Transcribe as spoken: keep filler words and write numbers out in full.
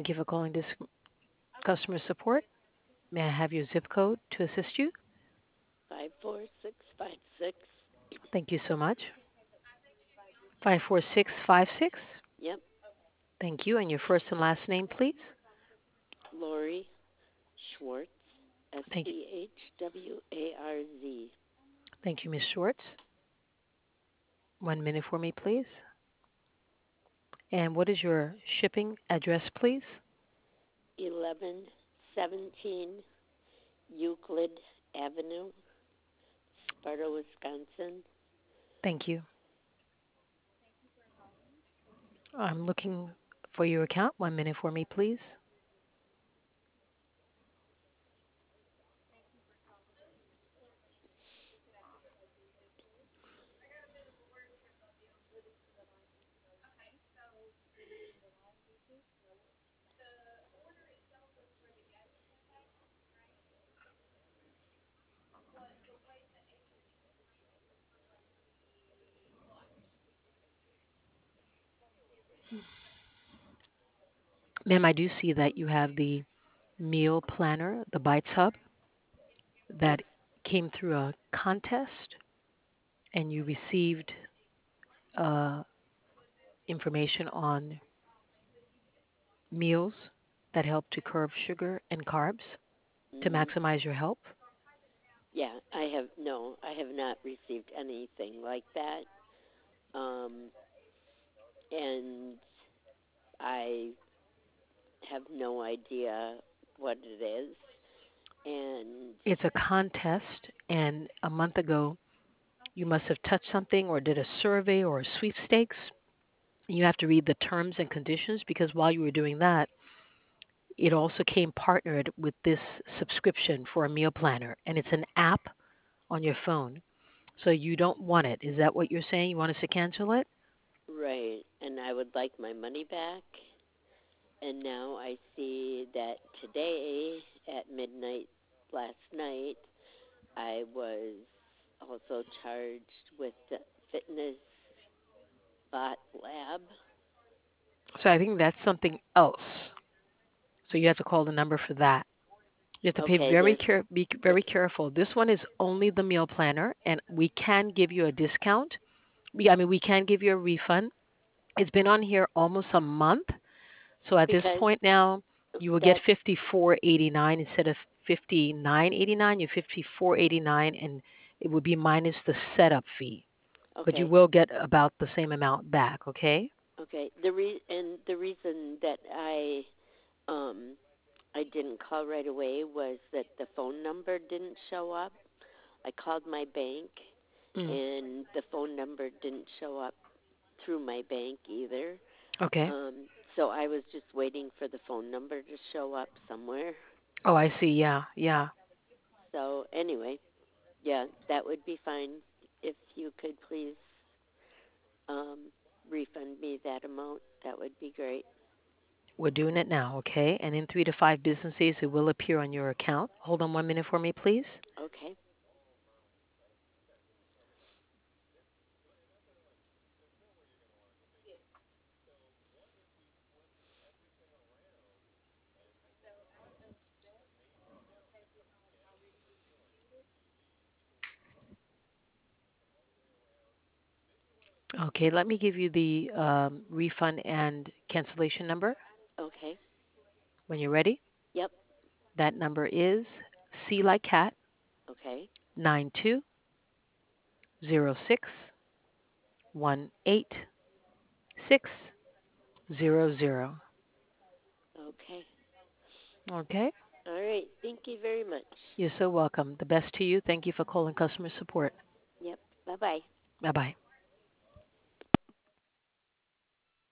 Thank you for calling this customer support. May I have your zip code to assist you? Five four six five six. Thank you so much. five four six five six. Yep. Thank you. And your first and last name, please? Lori Schwartz. S Thank you. C H W A R Z. Thank you, Miss Schwartz. One minute for me, please. And what is your shipping address, please? Eleven seventeen Euclid Avenue, Sparta, Wisconsin. Thank you. I'm looking for your account. One minute for me, please. Ma'am, I do see that you have the meal planner, the Bites Hub, Yes. that came through a contest, and you received uh, information on meals that help to curb sugar and carbs to Mhm. maximize your health. Yeah, I have no, I have not received anything like that. Um and I have no idea what it is. And It's a contest, and a month ago, you must have touched something or did a survey or a sweepstakes. You have to read the terms and conditions because while you were doing that, it also came partnered with this subscription for a meal planner, and it's an app on your phone. So you don't want it. Is that what you're saying? You want us to cancel it? right, and I would like my money back. And now I see that today at midnight last night I was also charged with the Fitness Bot Lab. So I think that's something else. So you have to call the number for that. You have to pay Okay, very there's care, be very careful. This one is only the meal planner, and we can give you a discount. We, I mean, we can give you a refund. It's been on here almost a month, so at this because point now, you will get that's fifty four eighty nine instead of fifty nine eighty nine. You're fifty four eighty nine, and it would be minus the setup fee. But you okay. will get about the same amount back. Okay? Okay. The re- and the reason that I um I didn't call right away was that the phone number didn't show up. I called my bank Mm. and the phone number didn't show up through my bank either. Okay. Um so I was just waiting for the phone number to show up somewhere. Oh, I see. Yeah, yeah. So anyway, yeah, that would be fine if you could please um refund me that amount. That would be great. We're doing it now, okay? And in three to five business days, it will appear on your account. Hold on one minute for me, please. Okay. Okay, let me give you the um, refund and cancellation number Okay. when you're ready. Yep. That number is C like cat Okay. nine two zero six one eight six zero zero. Okay. Okay? All right. Thank you very much. You're so welcome. The best to you. Thank you for calling customer support. Yep. Bye bye. Bye bye.